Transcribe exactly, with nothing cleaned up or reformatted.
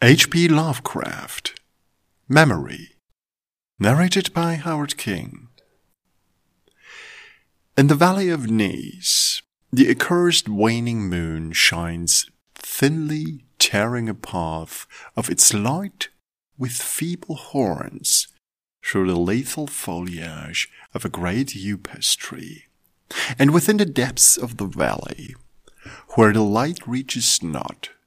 H P Lovecraft. Memory. Narrated by Howard King. In the valley of Nease, the accursed waning moon shines thinly, tearing a path of its light with feeble horns through the lethal foliage of a great upas tree. And within the depths of the valley, where the light reaches not,